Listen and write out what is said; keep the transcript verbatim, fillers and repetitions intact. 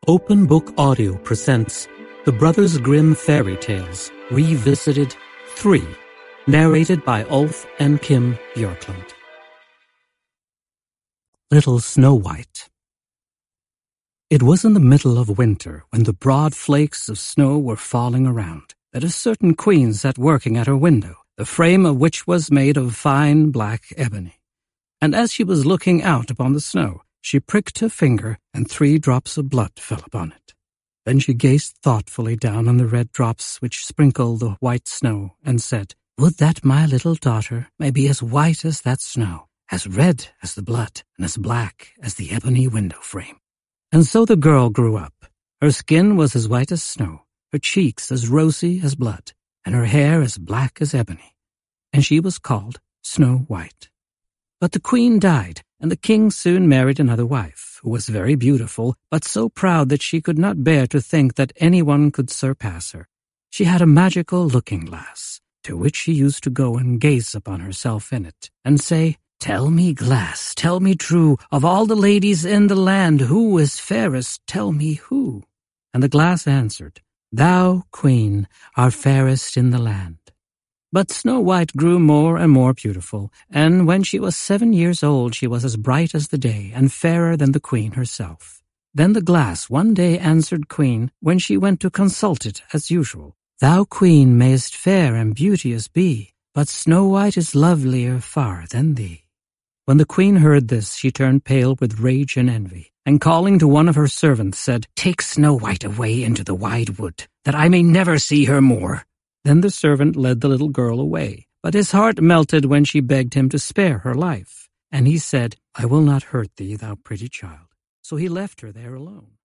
Open Book Audio presents The Brothers Grimm Fairy Tales Revisited three, narrated by Ulf and Kim Björklund. Little Snow White. It was in the middle of winter, when the broad flakes of snow were falling around, that a certain queen sat working at her window, the frame of which was made of fine black ebony. And as she was looking out upon the snow, she pricked her finger, and three drops of blood fell upon it. Then she gazed thoughtfully down on the red drops which sprinkled the white snow, and said, "Would that my little daughter may be as white as that snow, as red as the blood, and as black as the ebony window frame." And so the girl grew up. Her skin was as white as snow, her cheeks as rosy as blood, and her hair as black as ebony. And she was called Snow White. But the queen died, and the king soon married another wife, who was very beautiful, but so proud that she could not bear to think that anyone could surpass her. She had a magical looking-glass, to which she used to go and gaze upon herself in it, and say, "Tell me, glass, tell me true, of all the ladies in the land, who is fairest, tell me who?" And the glass answered, "Thou, queen, art fairest in the land." But Snow White grew more and more beautiful, and when she was seven years old she was as bright as the day, and fairer than the queen herself. Then the glass one day answered Queen, when she went to consult it as usual, "Thou, queen, mayst fair and beauteous be, but Snow White is lovelier far than thee." When the queen heard this, she turned pale with rage and envy, and calling to one of her servants said, "Take Snow White away into the wide wood, that I may never see her more." Then the servant led the little girl away, but his heart melted when she begged him to spare her life. And he said, "I will not hurt thee, thou pretty child." So he left her there alone.